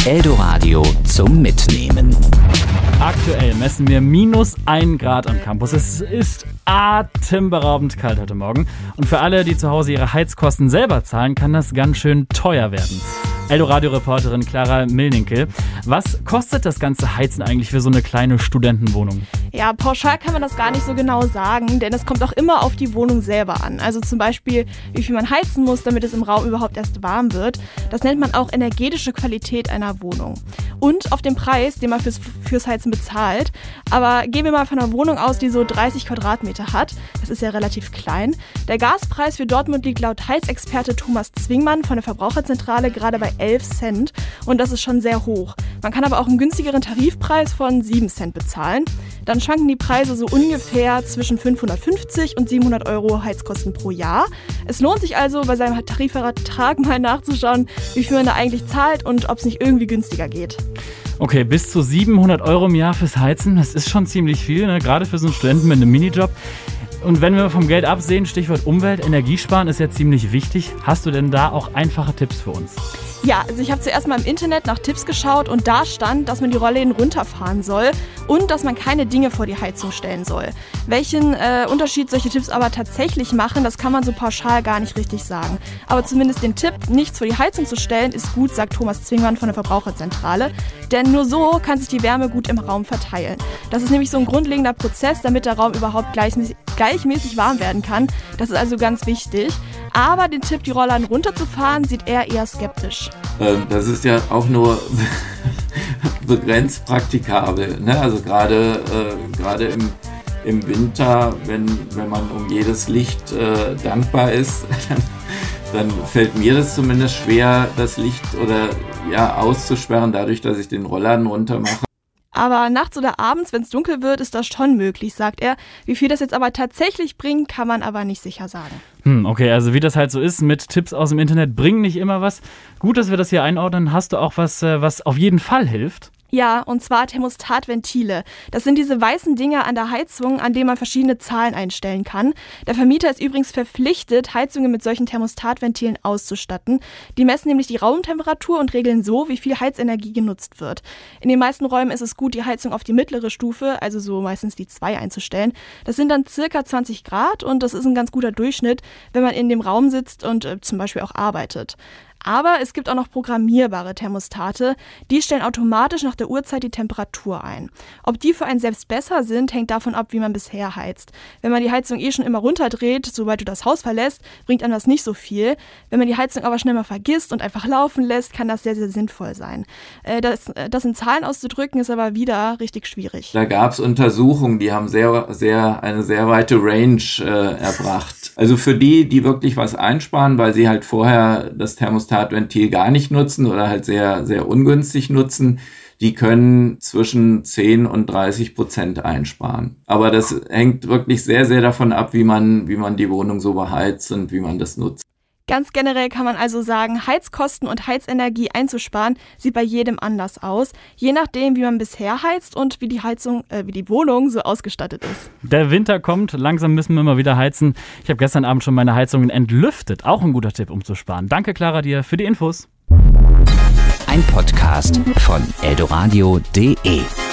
Eldoradio zum Mitnehmen. Aktuell messen wir -1 Grad am Campus. Es ist atemberaubend kalt heute Morgen. Und für alle, die zu Hause ihre Heizkosten selber zahlen, kann das ganz schön teuer werden. Eldoradio-Reporterin Clara Milninkel. Was kostet das ganze Heizen eigentlich für so eine kleine Studentenwohnung? Ja, pauschal kann man das gar nicht so genau sagen, denn es kommt auch immer auf die Wohnung selber an. Also zum Beispiel, wie viel man heizen muss, damit es im Raum überhaupt erst warm wird. Das nennt man auch energetische Qualität einer Wohnung. Und auf den Preis, den man fürs Heizen bezahlt. Aber gehen wir mal von einer Wohnung aus, die so 30 Quadratmeter hat. Das ist ja relativ klein. Der Gaspreis für Dortmund liegt laut Heizexperte Thomas Zwingmann von der Verbraucherzentrale gerade bei 11 Cent. Und das ist schon sehr hoch. Man kann aber auch einen günstigeren Tarifpreis von 7 Cent bezahlen. Dann schwanken die Preise so ungefähr zwischen 550 und 700 Euro Heizkosten pro Jahr. Es lohnt sich also, bei seinem Tarifvertrag mal nachzuschauen, wie viel man da eigentlich zahlt und ob es nicht irgendwie günstiger geht. Okay, bis zu 700 Euro im Jahr fürs Heizen, das ist schon ziemlich viel, ne? Gerade für so einen Studenten mit einem Minijob. Und wenn wir vom Geld absehen, Stichwort Umwelt, Energiesparen ist ja ziemlich wichtig. Hast du denn da auch einfache Tipps für uns? Ja, also ich habe zuerst mal im Internet nach Tipps geschaut und da stand, dass man die Rollläden runterfahren soll und dass man keine Dinge vor die Heizung stellen soll. Welchen Unterschied solche Tipps aber tatsächlich machen, das kann man so pauschal gar nicht richtig sagen. Aber zumindest den Tipp, nichts vor die Heizung zu stellen, ist gut, sagt Thomas Zwingmann von der Verbraucherzentrale. Denn nur so kann sich die Wärme gut im Raum verteilen. Das ist nämlich so ein grundlegender Prozess, damit der Raum überhaupt gleichmäßig warm werden kann. Das ist also ganz wichtig. Aber den Tipp, die Rollladen runterzufahren, sieht er eher skeptisch. Das ist ja auch nur begrenzt praktikabel, ne? Also gerade im Winter, wenn man um jedes Licht dankbar ist, dann fällt mir das zumindest schwer, das Licht auszusperren, dadurch, dass ich den Rollladen runter mache. Aber nachts oder abends, wenn es dunkel wird, ist das schon möglich, sagt er. Wie viel das jetzt aber tatsächlich bringt, kann man aber nicht sicher sagen. Okay, also wie das halt so ist, mit Tipps aus dem Internet bringen nicht immer was. Gut, dass wir das hier einordnen. Hast du auch was auf jeden Fall hilft? Ja, und zwar Thermostatventile. Das sind diese weißen Dinger an der Heizung, an denen man verschiedene Zahlen einstellen kann. Der Vermieter ist übrigens verpflichtet, Heizungen mit solchen Thermostatventilen auszustatten. Die messen nämlich die Raumtemperatur und regeln so, wie viel Heizenergie genutzt wird. In den meisten Räumen ist es gut, die Heizung auf die mittlere Stufe, also so meistens die 2 einzustellen. Das sind dann circa 20 Grad und das ist ein ganz guter Durchschnitt, wenn man in dem Raum sitzt und zum Beispiel auch arbeitet. Aber es gibt auch noch programmierbare Thermostate, die stellen automatisch nach der Uhrzeit die Temperatur ein. Ob die für einen selbst besser sind, hängt davon ab, wie man bisher heizt. Wenn man die Heizung schon immer runterdreht, sobald du das Haus verlässt, bringt einem das nicht so viel. Wenn man die Heizung aber schnell mal vergisst und einfach laufen lässt, kann das sehr, sehr sinnvoll sein. Das in Zahlen auszudrücken, ist aber wieder richtig schwierig. Da gab es Untersuchungen, die haben eine sehr weite Range erbracht. Also für die wirklich was einsparen, weil sie halt vorher das Thermostatventil gar nicht nutzen oder halt sehr, sehr ungünstig nutzen, die können zwischen 10 und 30% einsparen. Aber das hängt wirklich sehr, sehr davon ab, wie man die Wohnung so beheizt und wie man das nutzt. Ganz generell kann man also sagen, Heizkosten und Heizenergie einzusparen, sieht bei jedem anders aus. Je nachdem, wie man bisher heizt und wie die Wohnung so ausgestattet ist. Der Winter kommt, langsam müssen wir mal wieder heizen. Ich habe gestern Abend schon meine Heizungen entlüftet. Auch ein guter Tipp, um zu sparen. Danke, Clara, dir für die Infos. Ein Podcast von eldoradio.de